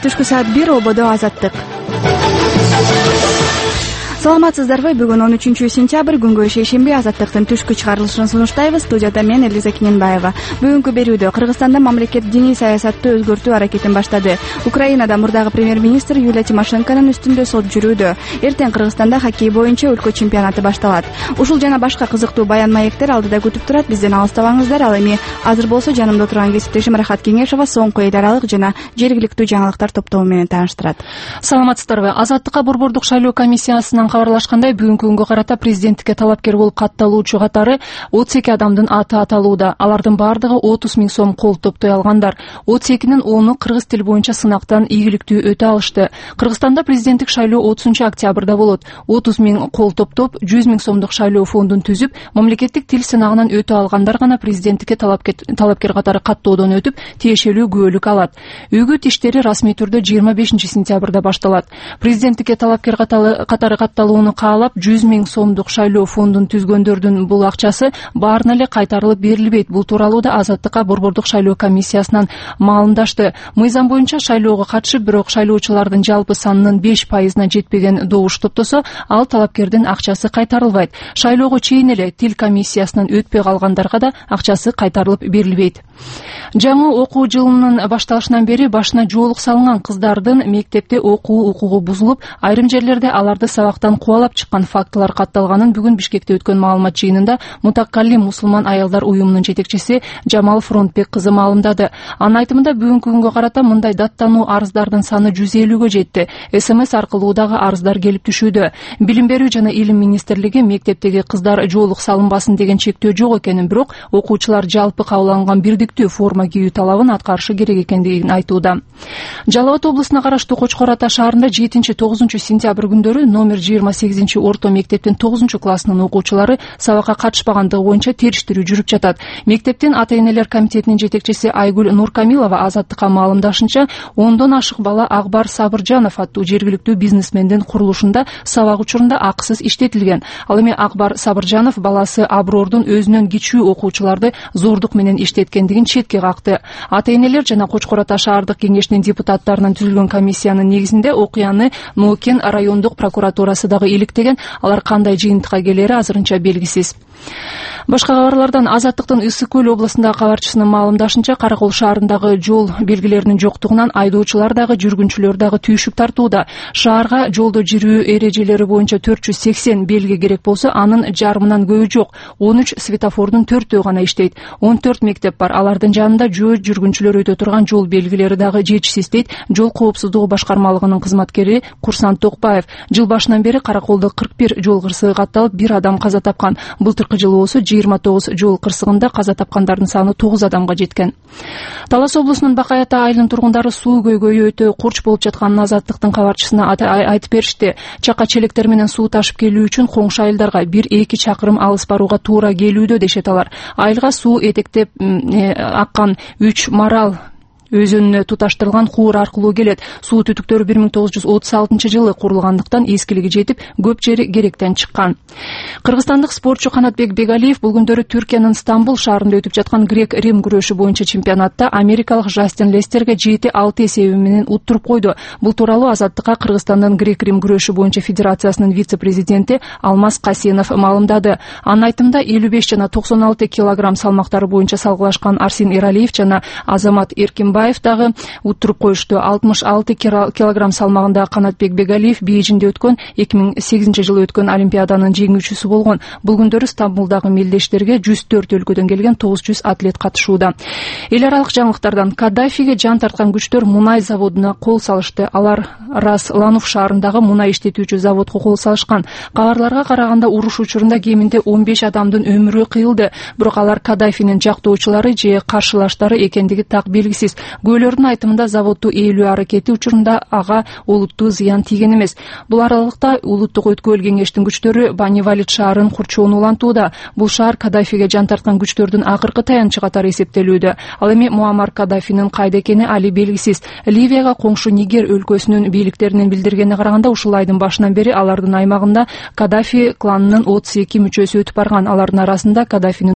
түшкү саат 1 ободо Азаттык. Саламатсыздарбы? Бүгүн 13-сентябрь, күнгө шейшемби Азаттыктын түшкү чыгарылышын сунуштайбыз. Студияда мен Элиза Киненбаева. Бүгүнкү берүүдө Кыргызстанда мамлекет диний саясатты өзгөртүү аракетин баштады. Украинада мурдагы премьер-министр Юлия Тимошенконун үстүндө сот жүрүүдө. Эртең Кыргызстанда хоккей боюнча өлкө чемпионаты башталат. Ушул жана башка кызыктуу баян маектер алдыда күтүп турат. Бизден алыстабаңыздар. Ал эми азыр болсо жанымда турган кесиптешим Рахат Кеңешова соңку эл аралык жана жергиликтүү жаңылыктар топтому менен тааныштырат. Саламатсыздарбы? Азаттыкка борбордук шайлоо комиссиясынан кабарлашкандай, бүгүнкү күнгө карата президенттикке талапкер болуп катталуучу катары 32 адамдын аты аталууда. Алардын бардыгы 30 000 сом кол топтой алгандар. 32-нин 10-у кыргыз тили боюнча сынактан ийгиликтүү өтө алышты. Кыргызстанда президенттик шайлоо 30-октябрда болот. 30 000 кол топтоп, 100 000 сомдук шайлоо фондун түзүп, мамлекеттик тил сынагынан өтө алгандар гана президенттикке талапкер катары каттоодон өтүп, тиешелүү күбөлүк алат. Үгүт иштери расмий түрдө 25-сентябрда башталат. Президенттикке талапкер катары катталууну каалап 100 000 сомдук шайлоо фондун түзгөндөрдүн бул акчасы баарына эле кайтарылып берилбейт. Бул тууралуу да Азаттыкка борбордук шайлоо комиссиясынан маалымдашты. Мыйзам боюнча шайлоого катышып, бирок шайлоочулардын жалпы санынын 5%-на жетпеген добуш топтосо, ал талапкердин акчасы кайтарылбайт. Шайлоого чейин эле тил комиссиясынан өтпөй калгандарга да акчасы кайтарылып берилбейт. Жаңы окуу жылынын башталышынан бери башына жоолук салынган кыздардын мектепте окуу укугу бузулуп, айрым жерлерде аларды сабактан кубалап чыккан фактылар катталганын бүгүн Бишкекте өткөн маалымат жыйынында Мутаккалим мусулман аялдар уюмунун жетекчиси Жамал Фронтбек кызы маалымдады. Анын айтымында бүгүнкү күнгө карата мындай даттануу арыздардын саны 150-гө жетти. СМС аркылуу дагы арыздар келип түшүүдө. Билим берүү жана илим министрлиги мектептеги кыздар жоолук салынбасын деген чектөө жок экенин, бирок окуучулар жалпы кабыл алынган бирдиктүү форма кийүү талабын аткарышы керек экендигин айтууда. Жалал Абад облусуна караштуу Кочкор Ата шаарында 7-9 сентябрь күндөрү номер 28 орто мектептин 9 классынын окуучулары сабакка катышпагандыгы боюнча териштирүү жүрүп жатат. Мектептин ата-энелер комитетинин жетекчиси Айгүл Нуркамилова Азаттыкка маалымдашынча, 10дон ашык бала Акбар Сабыржанов аттуу жергиликтүү бизнесмендин курулушунда сабак учурунда акысыз иштетилген. Ал эми Акбар Сабыржанов баласы Абрордун өзүнөн кичүү окуучуларды зордук менен иштеткендигин четке какты. Ата-энелер жана Кочкор Ата шаардык кеңешинин депутаттарынан түзүлгөн комиссиянын негизинде окуяны Нокен райондук прокуратурасы дагы иликтеген. Алар кандай жыйынтыкка келери азырынча белгисиз. Башка кабарлардан Азаттыктын Ысык Көл облусундагы кабарчысынын маалымдашынча, Каракол шаарындагы жол белгилеринин жоктугунан айдоочулар дагы жүргүнчүлөр дагы түйшүк тартууда. Шаарга жолдо жүрүү эрежелери боюнча 480 белги керек болсо, анын жарымынан көбү жок. 13 светофордун 4-өө гана иштейт. 14 мектеп бар. Алардын жанында жүргүнчүлөр өтө турган жол белгилери дагы жетишсиз дейт жол коопсуздугу башкармалыгынын кызматкери Курсан Токпаев. Жыл башынан бери Караколдо 41 жол кырсыгы катталып, 1 адам каза тапкан. Былтыркы жылы болсо 29 жол кырсыгында каза тапкандардын саны 9 адамга жеткен. Талас облусунун Бакай Ата айылынын тургундары суу көйгөйү өтө курч болуп жатканын Азаттыктын кабарчысына айтып беришти. Чака челектер менен суу ташып келүү үчүн коңшу айылдарга 1-2 чакырым алыс барууга туура келүүдө дешет алар. Айылга суу этектеп аккан 3 Марал өзүнүнө туташтырылган куур аркылуу келет. Суу түтүктөрү 1936-жылы курулгандыктан эскилиги жетип, көп жери керектен чыккан. Кыргызстандык спортчу Канатбек Бегалиев бул күндөрү Түркиянын Стамбул шаарында өтүп жаткан грек-рим күрөшү боюнча чемпионатта америкалык Жастин Лестерге 7-6 эсеби менен уттуруп койду. Бул тууралуу Азаттыкка Кыргызстандын грек-рим күрөшү боюнча федерациясынын вице-президенти Алмаз Касенов маалымдады. Анын айтымында 55 жана 96 килограмм салмактары боюнча салгылашкан Арсен Иралиев жана Азамат Эркинбаев дагы уттуруп коюшту. 66 килограмм салмагында Канатбек Бегалиев Бейжиңде өткөн 2008-жылы өткөн Олимпиаданын жеңүүчүсү болгон. Бул күндөрү Стамбулдагы мелдештерге 104 өлкөдөн келген 900 атлет катышууда. Эл аралык жаңылыктардан Каддафиге жан тарткан күчтөр мунай заводуна кол салышты. Алар Рас-Лануф шаарындагы мунай иштетүүчү заводко кол салышкан. Кабарларга караганда уруш учурунда кеминде 15 адамдын өмүрү кыйылды. Бирок алар Каддафинин жактоочулары же каршылаштары экендиги так белгисиз. Күбөлөрдүн айтымында заводду ээлүү аракети учурунда ага олуттуу зыян тийген эмес. Бул аралыкта улуттук өткөл кеңештин күчтөрү Бани-Валид шаарын курчоонун улантууда. Бул шаар Каддафиге жан тарткан күчтөрдүн акыркы таянычы катары эсептелүүдө. Ал эми Муаммар Каддафинин кайда экени али белгисиз. Ливияга коңшу Нигер өлкөсүнүн бийликтеринин билдиргенине караганда, ушул айдын башынан бери алардын аймагында Каддафи кланынын 32 мүчөсү өтүп барган. Алардын арасында Каддафинин